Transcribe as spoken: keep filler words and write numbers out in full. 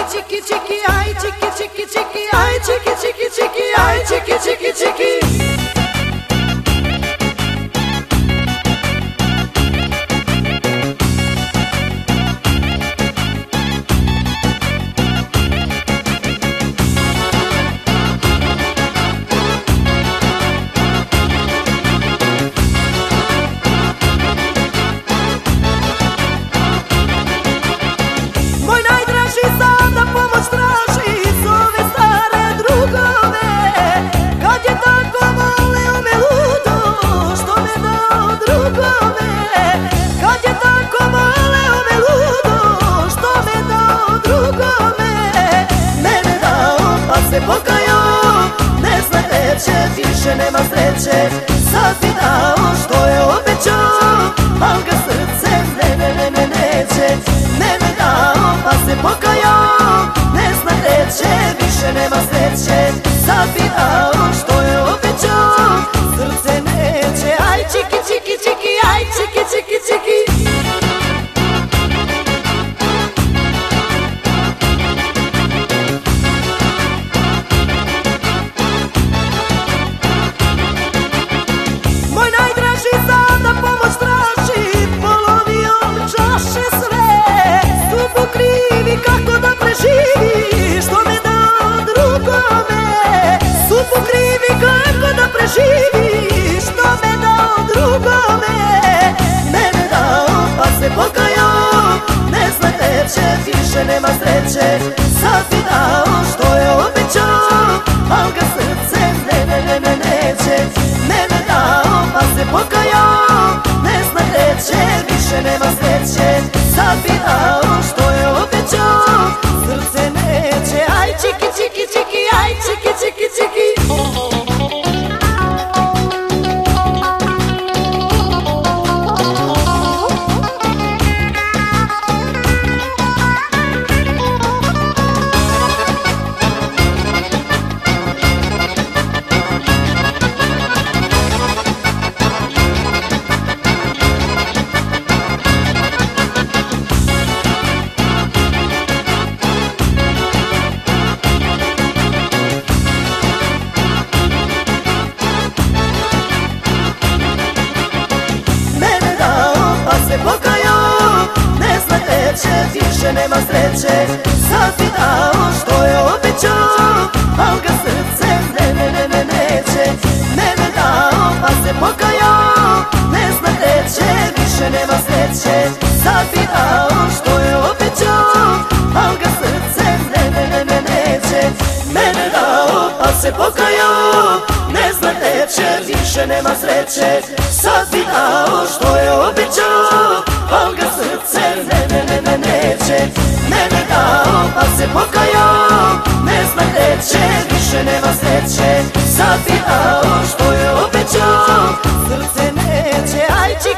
čiki, čiki, aj, čiki, čiki, čiki, aj, čiki, čiki, čiki, aj, čiki, čiki, čiki. Pokajao, ne zna neće, više nema sreće. Sad bi dao što je obećao, al ga srce ne, ne, ne, ne, neće. Mene dao, pa se pokajao, ne zna neće, više nema sreće. Sad bi dao što je obećao, srce neće. Aj, čiki, čiki, čiki, aj, čiki, čiki, čiki. Živi, što me dao drugome. Mene dao, pa se pokajao, ne zna neće, više nema sreće. Sad bi dao što je obećao, al ga srce ne, ne, ne, ne, neće. Mene dao, pa se pokajao, ne zna neće, više nema sreće. Sad bi dao što je obećao, srce neće. Aj, čiki, čiki, čiki, aj, čiki, čiki, čiki. Pokajao, ne zna neće, više nema sreće. Sad bi dao što je obećao, al ga srce ne, ne, ne, ne, neće. Mene dao, pa se pokajao, ne zna neće, više nema sreće. Sad bi dao što je obećao, al ga srce ne, ne, ne, ne, neće. Mene dao, pa se pokajao, ne zna neće, više nema sreće. Sad bi dao što je obećao, al ga srce ne, ne, ne, ne, neće. Mene dao, pa se pokajao, ne zna neće, više nema sreće. Sad bi dao što je obećao, srce neće. Aj, čiki.